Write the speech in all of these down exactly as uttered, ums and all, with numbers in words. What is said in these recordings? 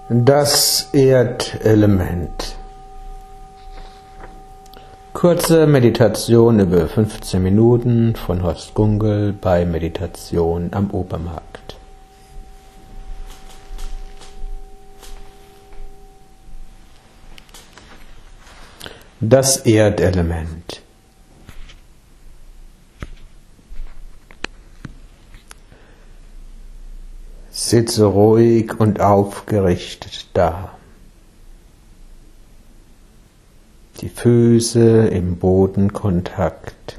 Das Erdelement. Kurze Meditation über fünfzehn Minuten von Horst Gungel bei Meditation am Obermarkt. Das Erdelement. Sitze ruhig und aufgerichtet da. Die Füße im Bodenkontakt,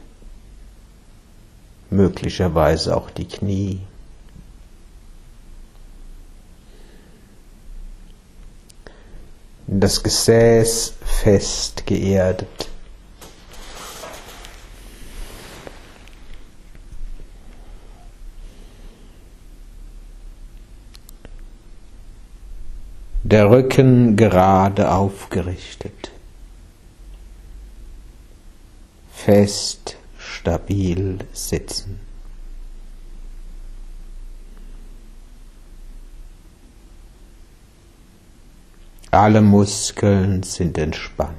möglicherweise auch die Knie. Das Gesäß fest geerdet. Der Rücken gerade aufgerichtet. Fest, stabil sitzen. Alle Muskeln sind entspannt.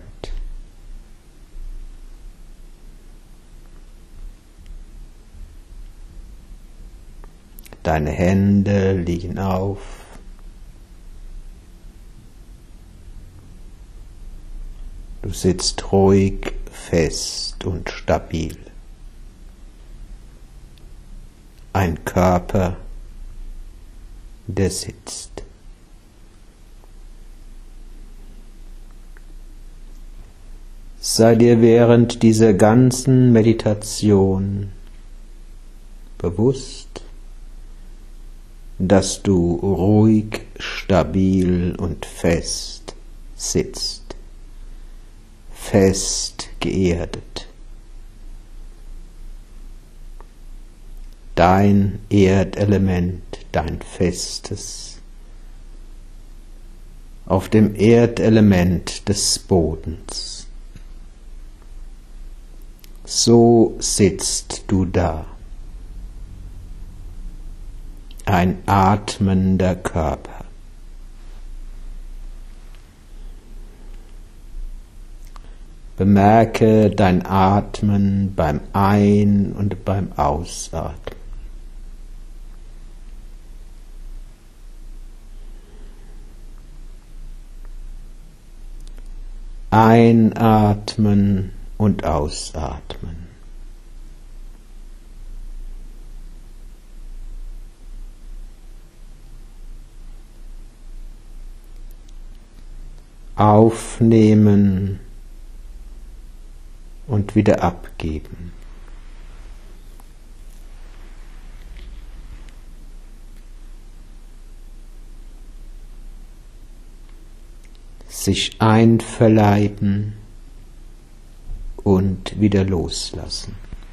Deine Hände liegen auf. Du sitzt ruhig, fest und stabil. Ein Körper, der sitzt. Sei dir während dieser ganzen Meditation bewusst, dass du ruhig, stabil und fest sitzt. Fest geerdet. Dein Erdelement, dein Festes, auf dem Erdelement des Bodens. So sitzt du da. Ein atmender Körper. Bemerke dein Atmen beim Ein- und beim Ausatmen. Einatmen und ausatmen. Aufnehmen und wieder abgeben. Sich einverleiben und wieder loslassen.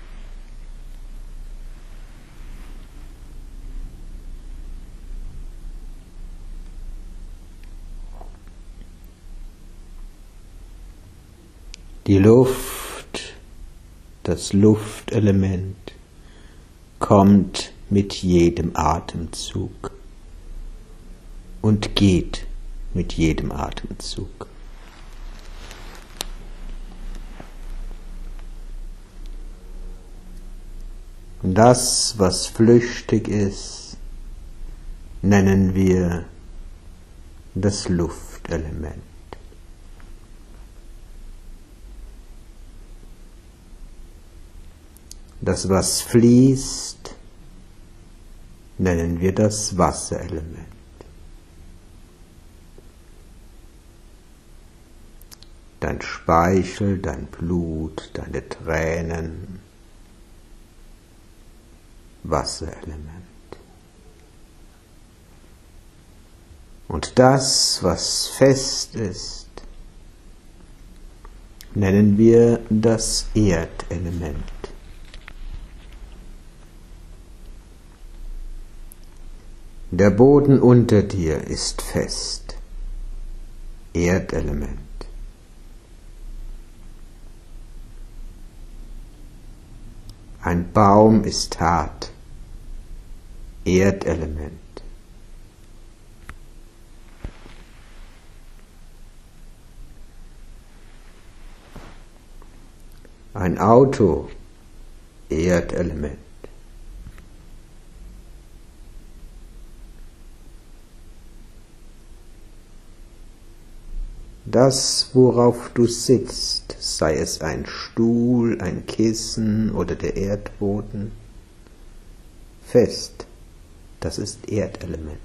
Die Luft, das Luftelement kommt mit jedem Atemzug und geht mit jedem Atemzug. Das, was flüchtig ist, nennen wir das Luftelement. Das, was fließt, nennen wir das Wasserelement. Dein Speichel, dein Blut, deine Tränen, Wasserelement. Und das, was fest ist, nennen wir das Erdelement. Der Boden unter dir ist fest, Erdelement. Ein Baum ist hart, Erdelement. Ein Auto, Erdelement. Das, worauf du sitzt, sei es ein Stuhl, ein Kissen oder der Erdboden, fest, das ist Erdelement.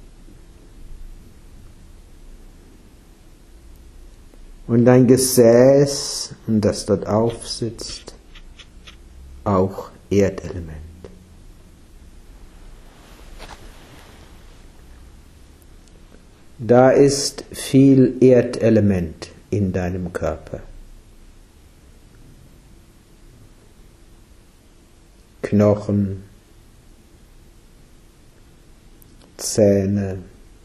Und dein Gesäß, das dort aufsitzt, auch Erdelement. Da ist viel Erdelement in deinem Körper. Knochen, Zähne,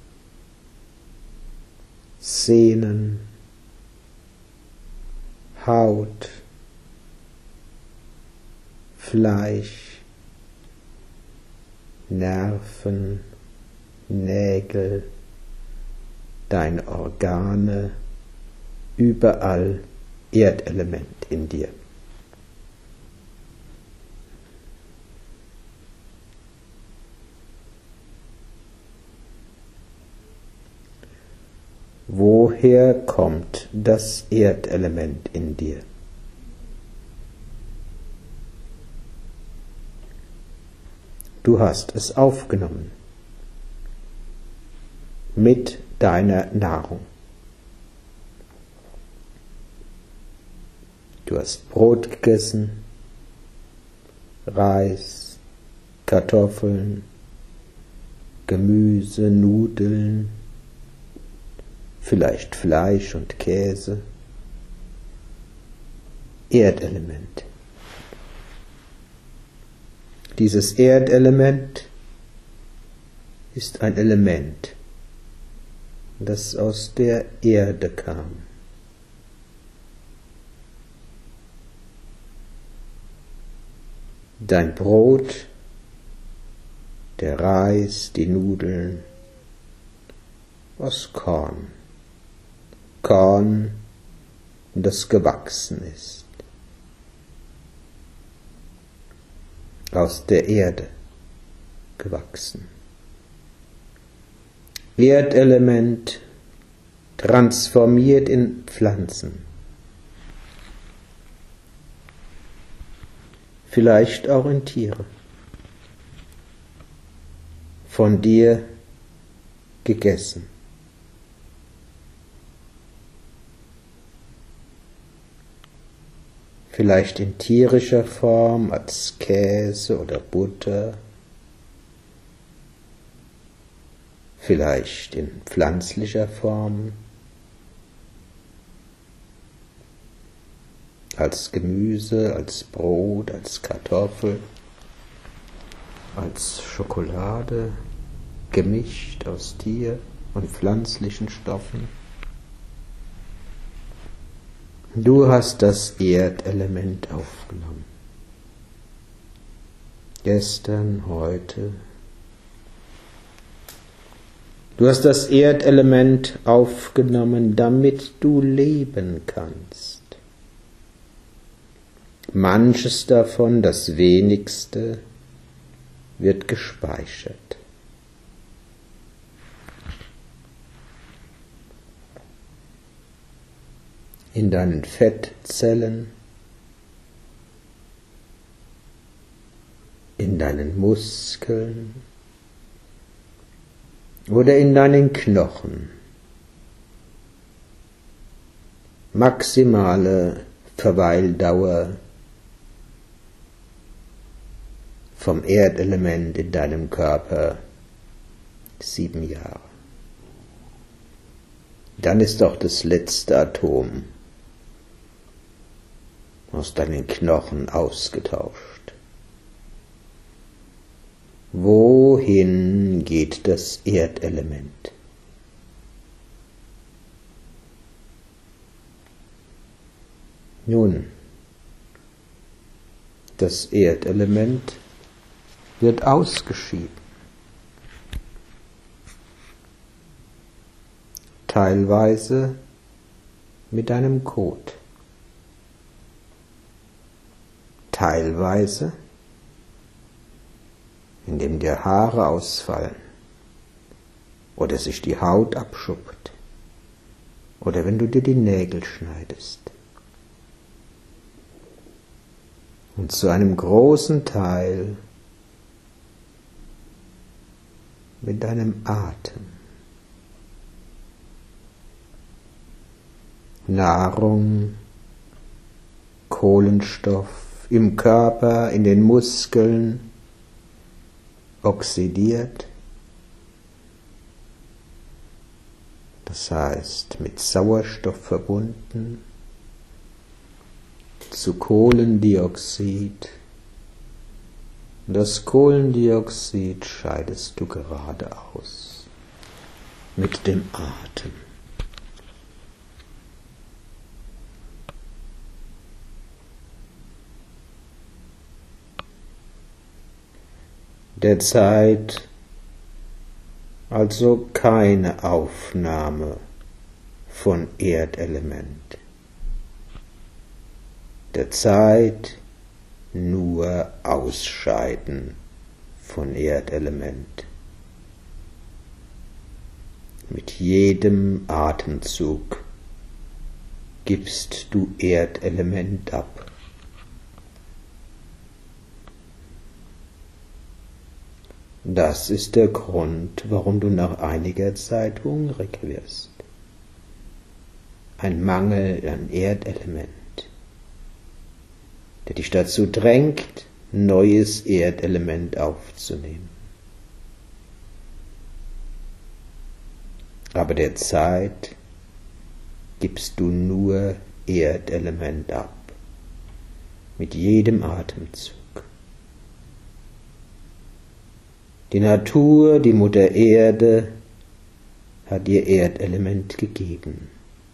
Sehnen, Haut, Fleisch, Nerven, Nägel, deine Organe, überall Erdelement in dir. Woher kommt das Erdelement in dir? Du hast es aufgenommen mit deiner Nahrung. Du hast Brot gegessen, Reis, Kartoffeln, Gemüse, Nudeln, vielleicht Fleisch und Käse. Erdelement. Dieses Erdelement ist ein Element, das aus der Erde kam. Dein Brot, der Reis, die Nudeln, aus Korn. Korn, das gewachsen ist. Aus der Erde gewachsen. Erdelement transformiert in Pflanzen. Vielleicht auch in Tiere. Von dir gegessen. Vielleicht in tierischer Form als Käse oder Butter, vielleicht in pflanzlicher Form als Gemüse, als Brot, als Kartoffel, als Schokolade, gemischt aus Tier- und pflanzlichen Stoffen. Du hast das Erdelement aufgenommen. Gestern, heute. Du hast das Erdelement aufgenommen, damit du leben kannst. Manches davon, das wenigste, wird gespeichert. In deinen Fettzellen, in deinen Muskeln oder in deinen Knochen. Maximale Verweildauer vom Erdelement in deinem Körper sieben Jahre. Dann ist auch das letzte Atom aus deinen Knochen ausgetauscht. Wohin geht das Erdelement? Nun, das Erdelement wird ausgeschieden. Teilweise mit einem Kot. teilweise, indem dir Haare ausfallen oder sich die Haut abschuppt oder wenn du dir die Nägel schneidest. Und zu einem großen Teil mit deinem Atem. Nahrung, Kohlenstoff im Körper, in den Muskeln oxidiert, das heißt mit Sauerstoff verbunden, zu Kohlendioxid. Das Kohlendioxid scheidest du gerade aus mit dem Atem. Derzeit also keine Aufnahme von Erdelement. Derzeit nur Ausscheiden von Erdelement. Mit jedem Atemzug gibst du Erdelement ab. Das ist der Grund, warum du nach einiger Zeit hungrig wirst. Ein Mangel an Erdelement, der dich dazu drängt, neues Erdelement aufzunehmen. Aber derzeit gibst du nur Erdelement ab, mit jedem Atemzug. Die Natur, die Mutter Erde, hat dir Erdelement gegeben,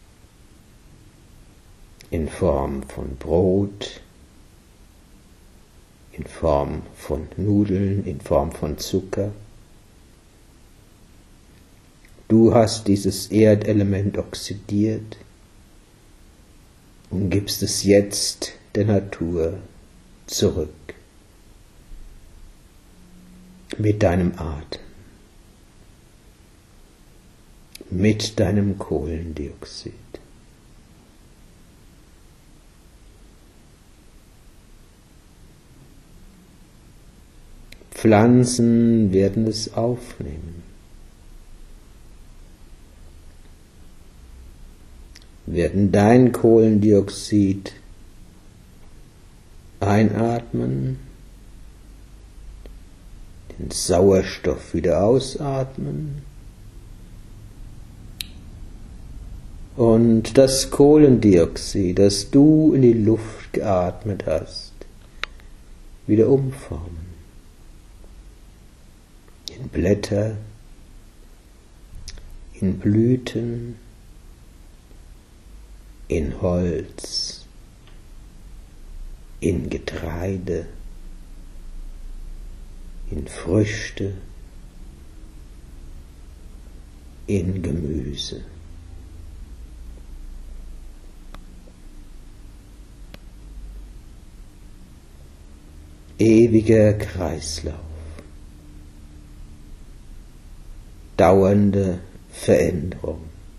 in Form von Brot, in Form von Nudeln, in Form von Zucker. Du hast dieses Erdelement oxidiert und gibst es jetzt der Natur zurück. Mit deinem Atem, mit deinem Kohlendioxid. Pflanzen werden es aufnehmen. Werden dein Kohlendioxid einatmen, den Sauerstoff wieder ausatmen und das Kohlendioxid, das du in die Luft geatmet hast, wieder umformen in Blätter, in Blüten, in Holz, in Getreide, in Früchte, in Gemüse. Ewiger Kreislauf, dauernde Veränderung.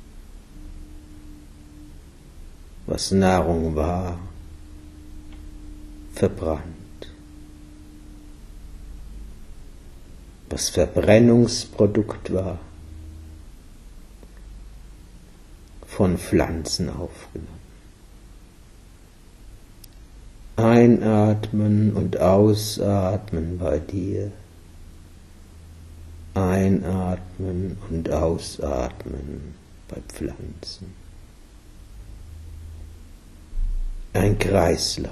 Was Nahrung war, verbrannt. Was Verbrennungsprodukt war, von Pflanzen aufgenommen. Einatmen und ausatmen bei dir. Einatmen und ausatmen bei Pflanzen. Ein Kreislauf.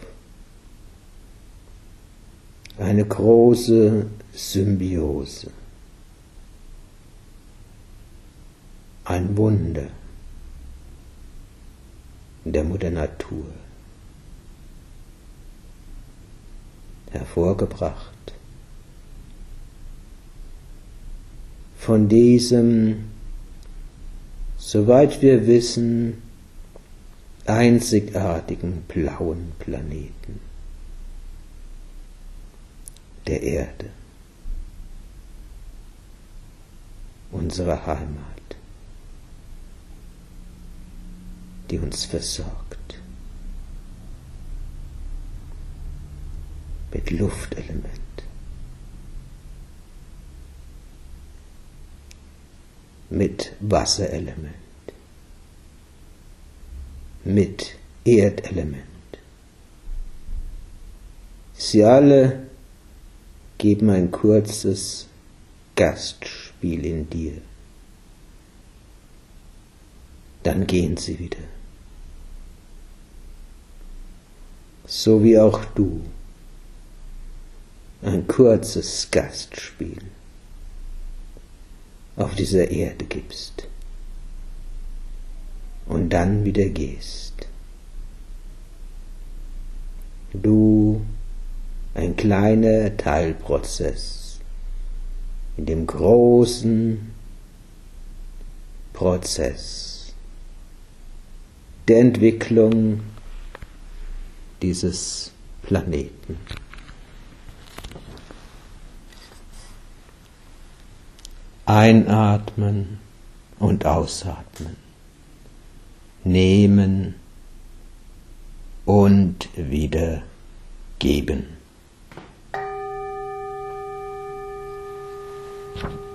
Eine große Symbiose. Ein Wunder der Mutter Natur. Hervorgebracht von diesem, soweit wir wissen, einzigartigen blauen Planeten. der Erde, unserer Heimat, die uns versorgt mit Luftelement, mit Wasserelement, mit Erdelement. Sie alle geben ein kurzes Gastspiel in dir. Dann gehen sie wieder. So wie auch du ein kurzes Gastspiel auf dieser Erde gibst und dann wieder gehst. Du, ein kleiner Teilprozess in dem großen Prozess der Entwicklung dieses Planeten. Einatmen und ausatmen, nehmen und wieder geben.